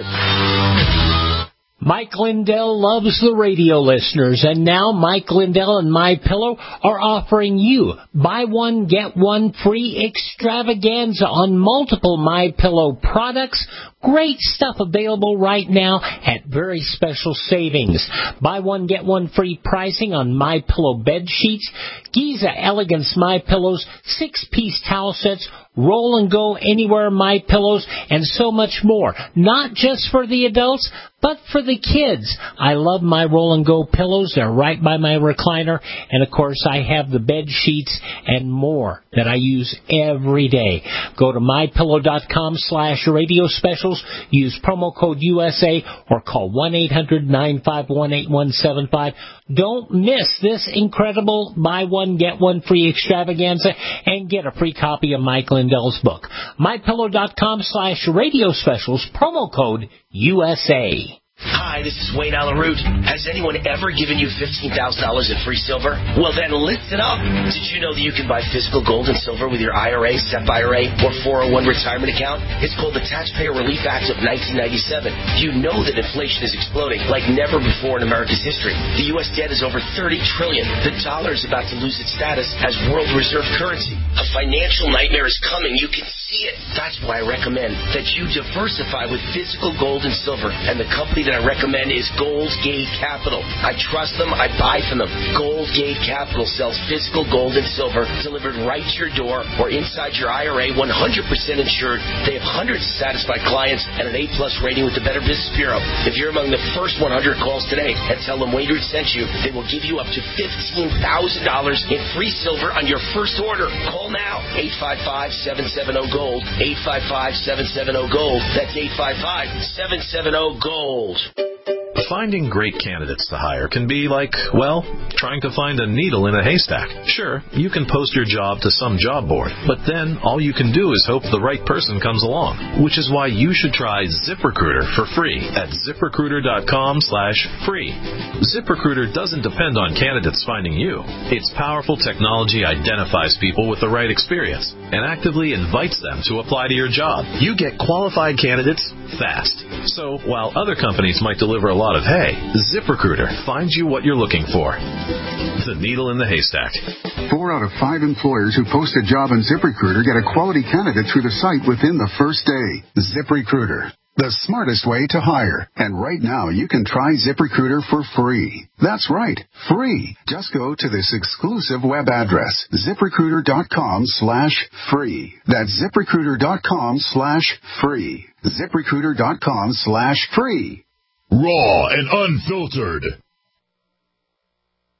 Mike Lindell loves the radio listeners, and now Mike Lindell and MyPillow are offering you buy one, get one free extravaganza on multiple MyPillow products. Great stuff available right now at very special savings. Buy one, get one free pricing on MyPillow bed sheets, Giza Elegance MyPillows, six-piece towel sets, Roll and Go Anywhere MyPillows, and so much more. Not just for the adults, but for the kids. I love my Roll and Go pillows. They're right by my recliner. And, of course, I have the bed sheets and more that I use every day. Go to MyPillow.com slash radio specials. Use promo code U S A or call one eight hundred nine five one eight one seven five. Don't miss this incredible buy one, get one free extravaganza and get a free copy of Mike Lindell's book. MyPillow.com slash radio specials, promo code U S A. Hi, this is Wayne Allen Root. Has anyone ever given you fifteen thousand dollars in free silver? Well, then listen up. Did you know that you can buy physical gold and silver with your I R A, S E P I R A, or four oh one retirement account? It's called the Taxpayer Relief Act of nineteen ninety-seven. You know that inflation is exploding like never before in America's history. The U S debt is over thirty trillion dollars. The dollar is about to lose its status as world reserve currency. A financial nightmare is coming. You can see it. That's why I recommend that you diversify with physical gold and silver, and the company that I recommend is Gold Gate Capital. I trust them. I buy from them. Gold Gate Capital sells physical gold and silver delivered right to your door or inside your I R A, one hundred percent insured. They have hundreds of satisfied clients and an A-plus rating with the Better Business Bureau. If you're among the first one hundred calls today and tell them Wayne Root sent you, they will give you up to fifteen thousand dollars in free silver on your first order. Call now. eight five five, seven seven zero, GOLD. eight five five, seven seven zero, GOLD. That's eight five five, seven seven zero, GOLD. Finding great candidates to hire can be like, well, trying to find a needle in a haystack. Sure, you can post your job to some job board, but then all you can do is hope the right person comes along, which is why you should try ZipRecruiter for free at ZipRecruiter.com slash free. ZipRecruiter doesn't depend on candidates finding you. Its powerful technology identifies people with the right experience and actively invites them to apply to your job. You get qualified candidates fast. So while other companies might deliver a lot of hay, ZipRecruiter finds you what you're looking for. The needle in the haystack. Four out of five employers who post a job on ZipRecruiter get a quality candidate through the site within the first day. ZipRecruiter, the smartest way to hire. And right now, you can try ZipRecruiter for free. That's right, free. Just go to this exclusive web address, ZipRecruiter.com slash free. That's ZipRecruiter.com slash free. ZipRecruiter.com slash free. Raw and unfiltered.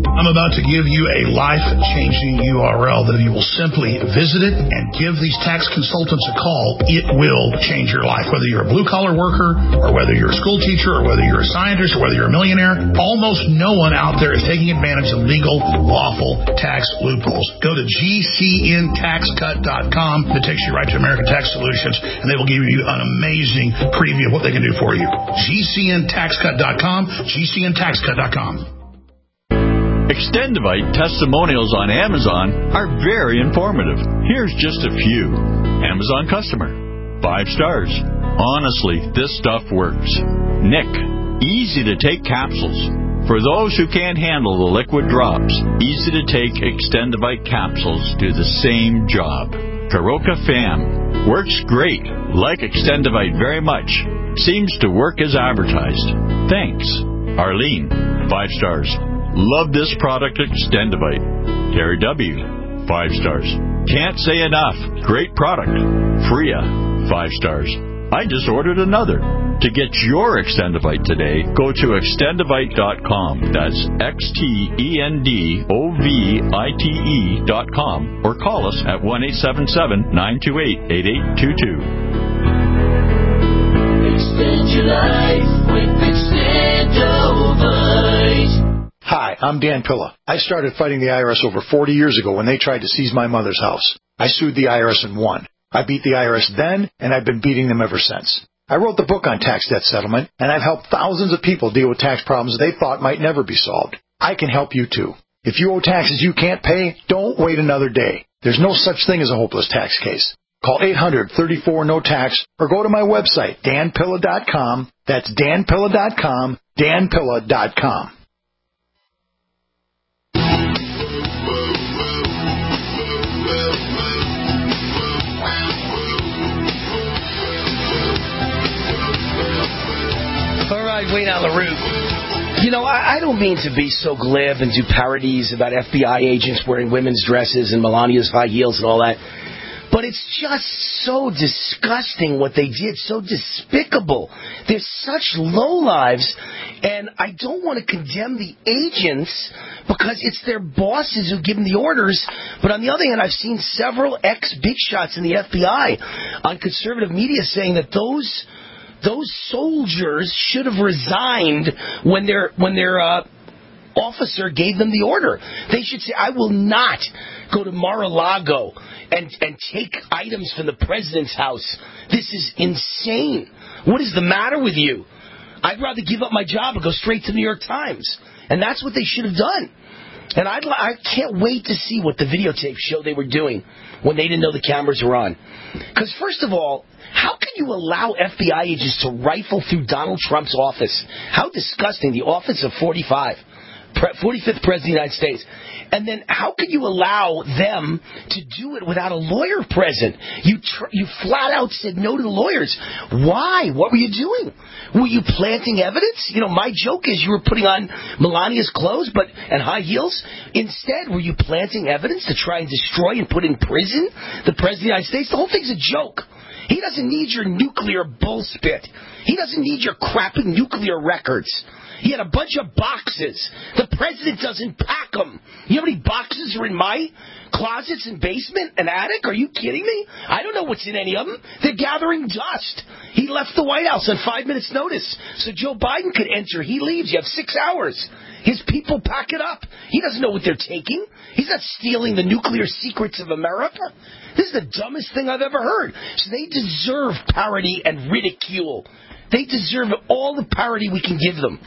I'm about to give you a life-changing U R L that if you will simply visit it and give these tax consultants a call, it will change your life. Whether you're a blue-collar worker, or whether you're a school teacher, or whether you're a scientist, or whether you're a millionaire, almost no one out there is taking advantage of legal, lawful tax loopholes. Go to G C N tax cut dot com. It takes you right to American Tax Solutions, and they will give you an amazing preview of what they can do for you. G C N tax cut dot com, G C N tax cut dot com. Extendivite testimonials on Amazon are very informative. Here's just a few. Amazon customer. Five stars. Honestly, this stuff works. Nick. Easy to take capsules. For those who can't handle the liquid drops, easy to take Extendivite capsules do the same job. Karoka Fam. Works great. Like Extendivite very much. Seems to work as advertised. Thanks. Arlene. Five stars. Love this product, Extendivite. Terry W. Five stars. Can't say enough. Great product. Freya. Five stars. I just ordered another. To get your Extendivite today, go to extendivite dot com. That's X T E N D O V I T E dot com. Or call us at one eight seven seven, nine two eight, eight eight two two. Extend your life with Extendivite. Hi, I'm Dan Pilla. I started fighting the I R S over forty years ago when they tried to seize my mother's house. I sued the I R S and won. I beat the I R S then, and I've been beating them ever since. I wrote the book on tax debt settlement, and I've helped thousands of people deal with tax problems they thought might never be solved. I can help you too. If you owe taxes you can't pay, don't wait another day. There's no such thing as a hopeless tax case. Call eight hundred, thirty-four, no tax or go to my website, dan pilla dot com. That's dan pilla dot com, dan pilla dot com. All right, Wayne on the route. You know, I, I don't mean to be so glib and do parodies about F B I agents wearing women's dresses and Melania's high heels and all that, but it's just so disgusting what they did, so despicable. They're such lowlives, and I don't want to condemn the agents because it's their bosses who give them the orders, but on the other hand, I've seen several ex-big shots in the F B I on conservative media saying that those... Those soldiers should have resigned when their when their uh, officer gave them the order. They should say, I will not go to Mar-a-Lago and, and take items from the president's house. This is insane. What is the matter with you? I'd rather give up my job and go straight to the New York Times. And that's what they should have done. And I'd, I can't wait to see what the videotape showed they were doing when they didn't know the cameras were on. Because first of all, how can you allow F B I agents to rifle through Donald Trump's office? How disgusting, the office of forty-five, forty-fifth President of the United States. And then how could you allow them to do it without a lawyer present? You tr- you flat out said no to the lawyers. Why? What were you doing? Were you planting evidence? You know, my joke is you were putting on Melania's clothes but and high heels. Instead, were you planting evidence to try and destroy and put in prison the President of the United States? The whole thing's a joke. He doesn't need your nuclear bullspit. He doesn't need your crappy nuclear records. He had a bunch of boxes. The president doesn't pack them. You know how many boxes are in my closets and basement and attic? Are you kidding me? I don't know what's in any of them. They're gathering dust. He left the White House on five minutes' notice so Joe Biden could enter. He leaves. You have six hours. His people pack it up. He doesn't know what they're taking. He's not stealing the nuclear secrets of America. This is the dumbest thing I've ever heard. So they deserve parody and ridicule. They deserve all the parody we can give them.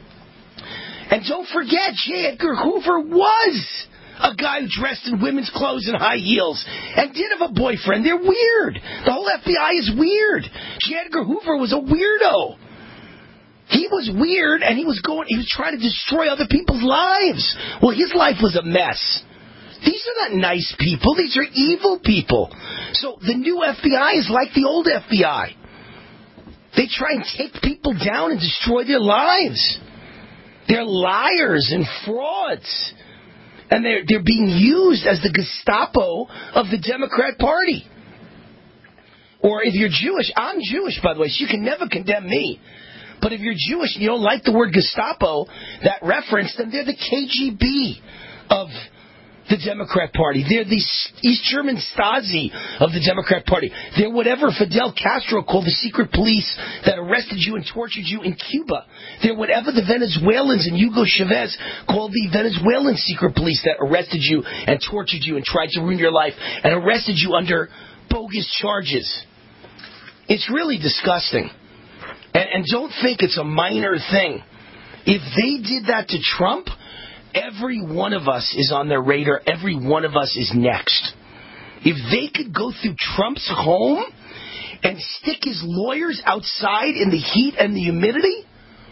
And don't forget, J. Edgar Hoover was a guy who dressed in women's clothes and high heels and did have a boyfriend. They're weird. The whole F B I is weird. J. Edgar Hoover was a weirdo. He was weird, and he was going. He was trying to destroy other people's lives. Well, his life was a mess. These are not nice people. These are evil people. So the new F B I is like the old F B I. They try and take people down and destroy their lives. They're liars and frauds. And they're, they're being used as the Gestapo of the Democrat Party. Or if you're Jewish, I'm Jewish, by the way, so you can never condemn me. But if you're Jewish and you don't like the word Gestapo, that reference, then they're the K G B of the Democrat Party. They're the East German Stasi of the Democrat Party. They're whatever Fidel Castro called the secret police that arrested you and tortured you in Cuba. They're whatever the Venezuelans and Hugo Chavez called the Venezuelan secret police that arrested you and tortured you and tried to ruin your life and arrested you under bogus charges. It's really disgusting. And, and don't think it's a minor thing. If they did that to Trump, every one of us is on their radar. Every one of us is next. If they could go through Trump's home and stick his lawyers outside in the heat and the humidity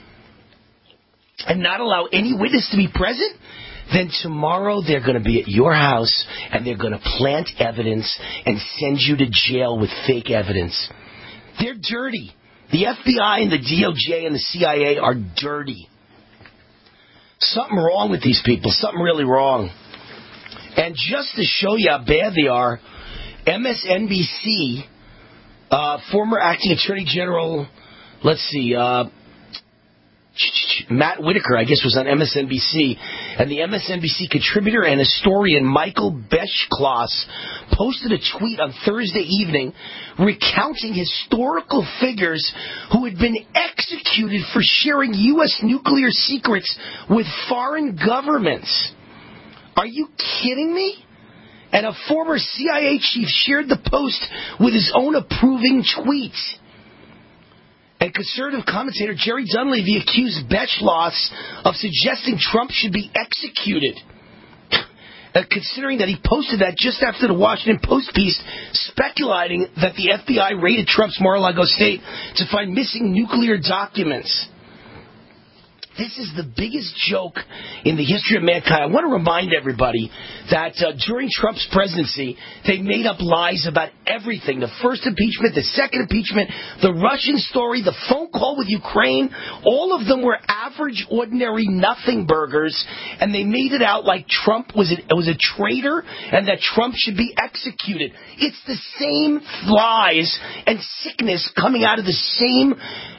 and not allow any witness to be present, then tomorrow they're going to be at your house and they're going to plant evidence and send you to jail with fake evidence. They're dirty. The F B I and the D O J and the C I A are dirty. Something wrong with these people. Something really wrong. And just to show you how bad they are, M S N B C, uh, former acting Attorney General, let's see, uh, Matt Whitaker, I guess, was on M S N B C, and the M S N B C contributor and historian Michael Beschloss posted a tweet on Thursday evening recounting historical figures who had been executed for sharing U S nuclear secrets with foreign governments. Are you kidding me? And a former C I A chief shared the post with his own approving tweet. And conservative commentator Jerry Dunleavy accused Beschloss of suggesting Trump should be executed. Uh, considering that he posted that just after the Washington Post piece speculating that the F B I raided Trump's Mar-a-Lago estate to find missing nuclear documents. This is the biggest joke in the history of mankind. I want to remind everybody that uh, during Trump's presidency, they made up lies about everything. The first impeachment, the second impeachment, the Russian story, the phone call with Ukraine. All of them were average, ordinary nothing burgers, and they made it out like Trump was a, was a traitor and that Trump should be executed. It's the same lies and sickness coming out of the same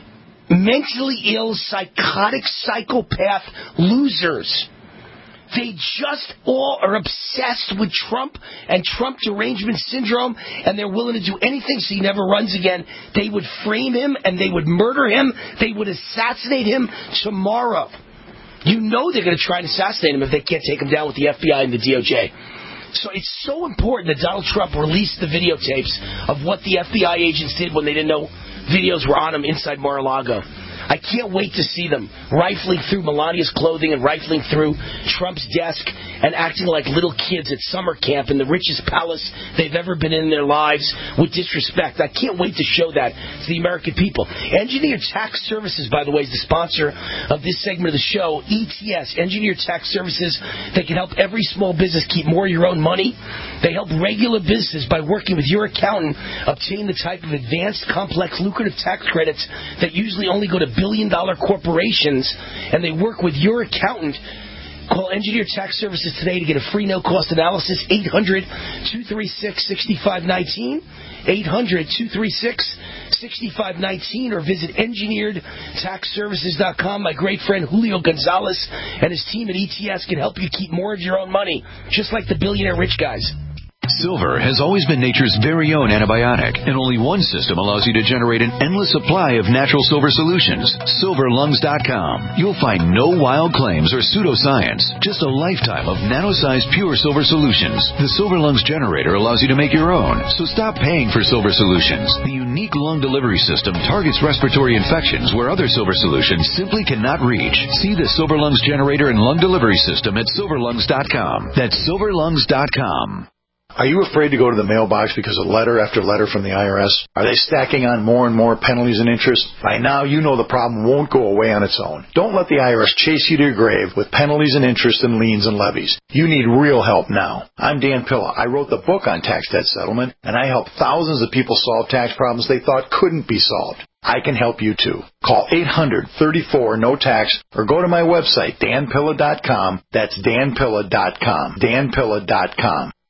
mentally ill, psychotic, psychopath losers. They just all are obsessed with Trump and Trump derangement syndrome, and they're willing to do anything so he never runs again. They would frame him, and they would murder him. They would assassinate him tomorrow. You know they're going to try and assassinate him if they can't take him down with the F B I and the D O J. So it's so important that Donald Trump released the videotapes of what the F B I agents did when they didn't know videos were on him inside Mar-a-Lago. I can't wait to see them rifling through Melania's clothing and rifling through Trump's desk and acting like little kids at summer camp in the richest palace they've ever been in their lives with disrespect. I can't wait to show that to the American people. Engineered Tax Services, by the way, is the sponsor of this segment of the show. E T S, Engineered Tax Services. They can help every small business keep more of your own money. They help regular businesses by working with your accountant obtain the type of advanced, complex, lucrative tax credits that usually only go to billion-dollar corporations, and they work with your accountant. Call Engineer Tax Services today to get a free no-cost analysis, eight hundred, two three six, six five one nine, eight hundred, two three six, six five one nine, or visit engineered tax services dot com. My great friend Julio Gonzalez and his team at E T S can help you keep more of your own money, just like the billionaire rich guys. Silver has always been nature's very own antibiotic, and only one system allows you to generate an endless supply of natural silver solutions. silver lungs dot com. You'll find no wild claims or pseudoscience, just a lifetime of nano-sized pure silver solutions. The Silver Lungs generator allows you to make your own, so stop paying for silver solutions. The unique lung delivery system targets respiratory infections where other silver solutions simply cannot reach. See the Silver Lungs generator and lung delivery system at silver lungs dot com. That's silver lungs dot com. Are you afraid to go to the mailbox because of letter after letter from the I R S? Are they stacking on more and more penalties and interest? By now, you know the problem won't go away on its own. Don't let the I R S chase you to your grave with penalties and interest and liens and levies. You need real help now. I'm Dan Pilla. I wrote the book on tax debt settlement, and I help thousands of people solve tax problems they thought couldn't be solved. I can help you too. Call eight hundred, thirty-four, no tax or go to my website, dan pilla dot com. That's dan pilla dot com. dan pilla dot com.